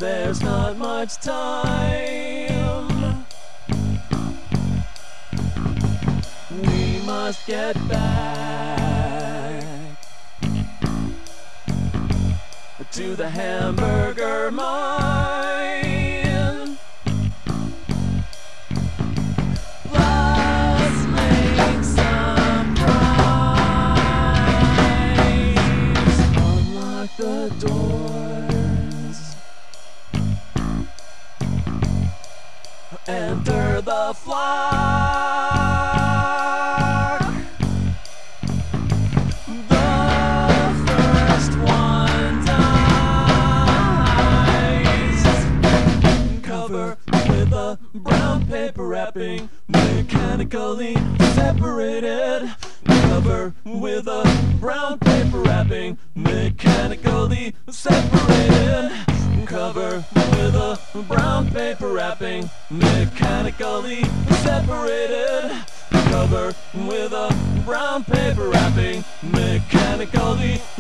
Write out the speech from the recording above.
there's not much time. We must get back to the hamburger mine. Let's make some prize. Unlock the doors. Enter the flock. The first one dies. Cover with a brown paper wrapping, mechanically separated. Cover with a brown paper wrapping, mechanically separated. Cover with a brown paper wrapping, mechanically separated. Cover with a brown paper wrapping, mechanically